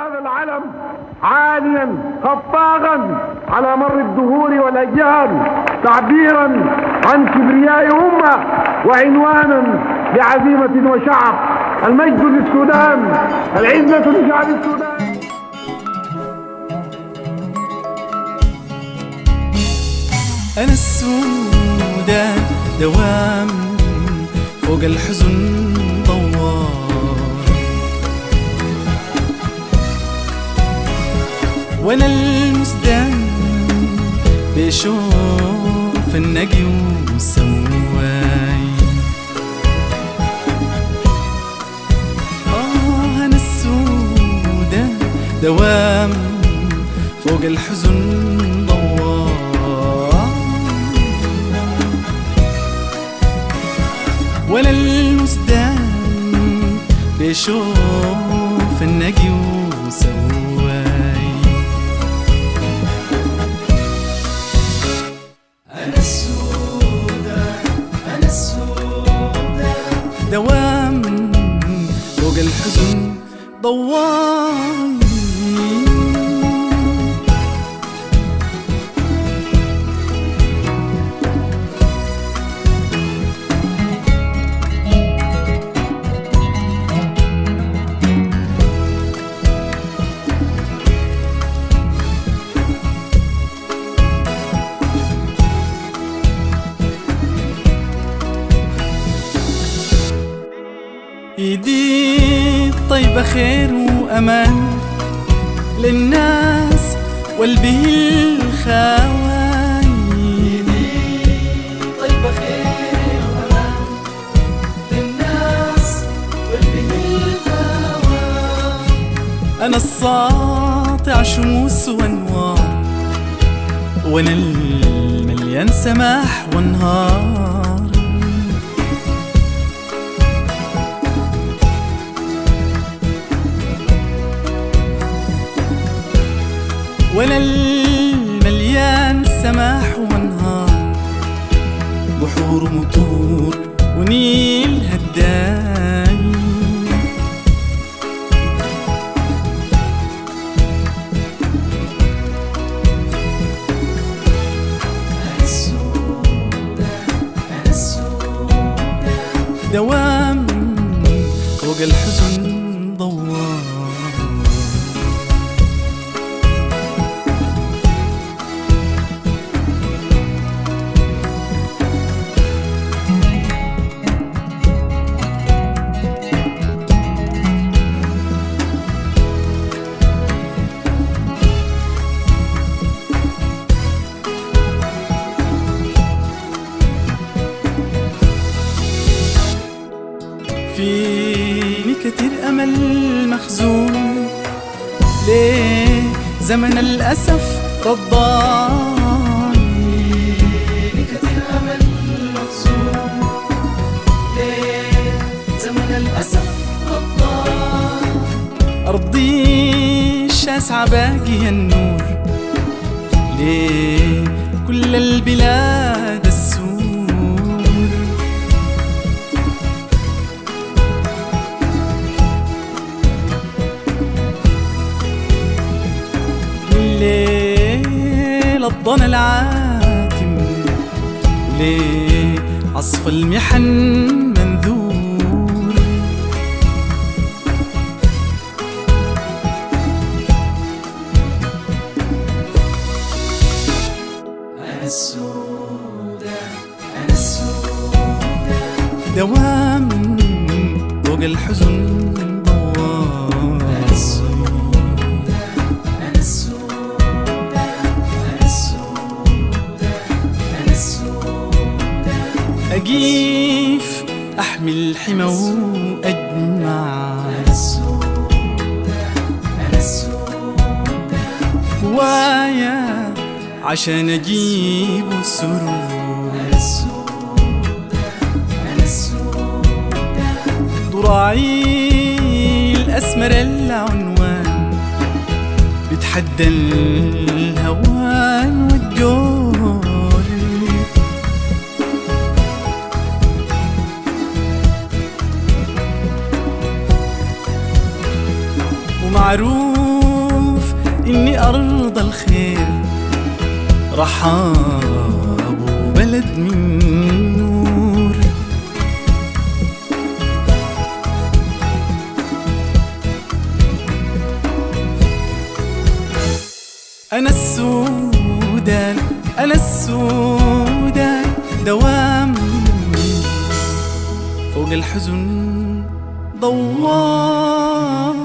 هذا العلم عاليا خفاقا على مر الدهور والأجيال، تعبيرا عن كبرياء أمة وعنوانا لعزيمة وشعب. المجد للسودان، العزة لشعب السودان. أنا السودان دوام فوق الحزن دوار، وأنا المزدان بشوف النقي وسواي. أنا السودان دوام فوق الحزن دوار، ولا المزدان بشوف النقي وسواي. أنا السودان، أنا السودان دوام فوق الحزن دوار. ايدي طيبة خير وامان للناس والبه الخواي. ايدي طيبة خير وامان للناس والبه الخواي. انا الساطع شموس وانوار، وانا المليان سماح وانهار. وانا المليان سماح وانهار، بحور ومطور ونيل هداي. أنا السودان، أنا السودان دوام فوق الحزن دوار. فيني كتير أمل مخزون، ليه زمن الأسف رضاني. فيني كتير أمل مخزون، ليه زمن الأسف رضاني. أرضي الشاسعة باقي النور، ليه كل البلاد السور. ليه الضنا العاتم، ليه عصف المحن منذور. أنا السودان، أنا السودان دوام فوق الحزن دوار. أنا السودان، أنا السودان، أنا السودان، أنا السودان. أقيف أحمي الحمى وأجمع، أنا السودان، أنا السودان قوايا عشان أجيب السرور. أنا السودان، أنا السودان ضراعي الأسمر العنوان، بتحدى الهوان والجور. ومعروف إني أرض الخير رحاب وبلد من نور. أنا السودان، أنا السودان، دوام فوق الحزن دوار.